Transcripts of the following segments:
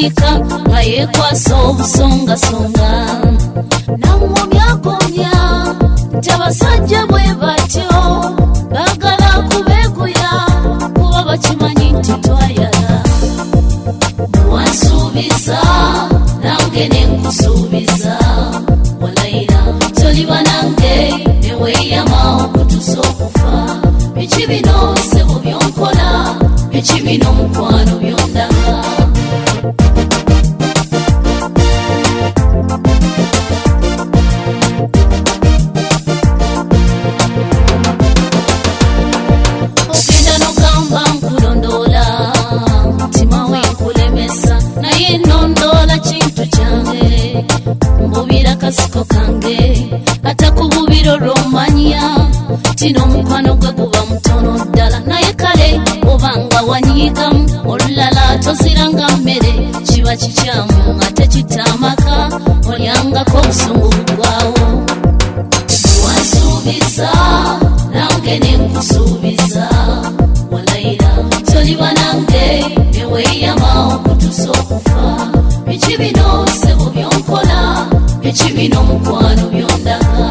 n'akiika nga yeekwasa obusongasonga namumyakomya nti abasajja bwe batyo baagala kubeeguya kuba bakimanyi nti twayala wansuubiza nange ne nkusuubiza walayira toliba nange ne weeyama okutusa okufa biki bino ssebo byonkola biki bino mukwano byondaga ogenda nogamba nkulondoola mutima we nkulemesa naye nondoola kintu kyange mbubira kasiko kange ate kububira olw'omanya tino omukwano gwe guba mutono ddala naye kale obanga wanyiigamu olulala toziranga mmere kiba kikyamu ate kitamaka olyangako obusungu bugwawo wansuubiza nange ne nkusuubiza walayira toliba nange ne weeyama okutusa okufa biki bino ssebo byonkola biki bino mukwano byondaga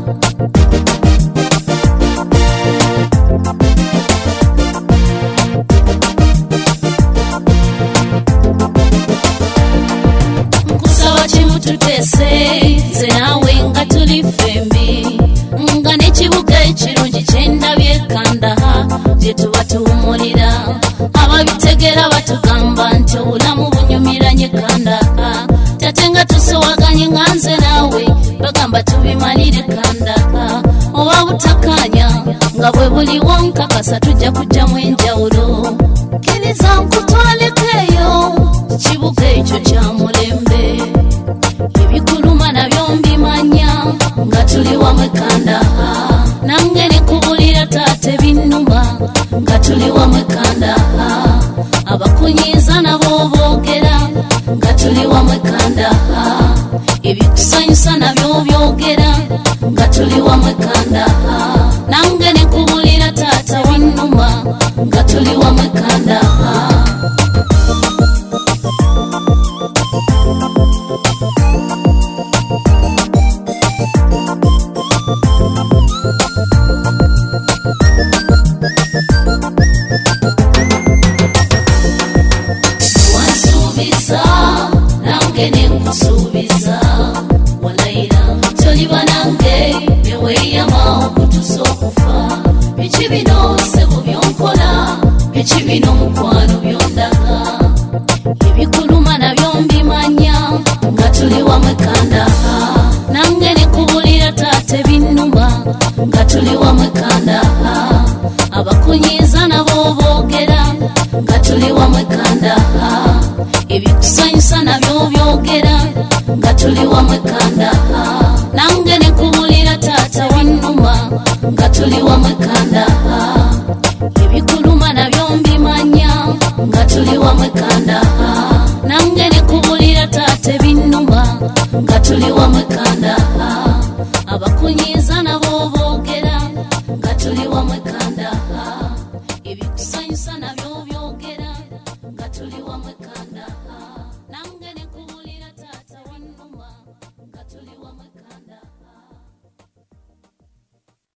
nkusaba kimu tuteese nze naawe nga tuli fembi nga n'ekibuga ekirungi kyendabye Kandaha gye tuba tuwumulira ababitegera batugamba nti obulamu bunyumiranye Kandaha tate nga tusowaganye nga nze naawe bagamba tubimalire Kandaha oba butakanya nga bwe buliwo nkakasa tujja kujjamu enjawulo kkiriza nkutwalekeyo kibuga ekyo kya mulembe ebikuluma nabyo mbimanya nga tuli wamwe Kandaha nange nekubulira taate binnuma nga tuli wamwe Kandaha abakunyiiza nabo boogera nga tuli wamwe Kandaha ebikusanyusa nabyo byogera nga tuli wamwe Kandaha nange nekubulira taata binnuma nga tuli wamwe Kandaha wansuubiza nange ne nkusuubiza walayira toliba nange ne weeyama okutusa okufa biki bino ssebo byonkola biki bino mukwano byondaga ebikuluma nabyo mbimanya nga tuli wamwe Kandaha nange nekubulira taate binnuma nga tuli wamwe Kandaha abakunyiiza nabo boogera nga tuli wamwe Kandaha ebikusanyusa nabyo byogera nga tuli wamwe Kandaha nange nekubulira taata binnuma nga tuli wamwe Kandaha ebikuluma nabyo mbimanya nga tuli wamwe Kandaha nange nekubulira taate binnuma nga tuli wamwe Kandaha abakunyiiza nabo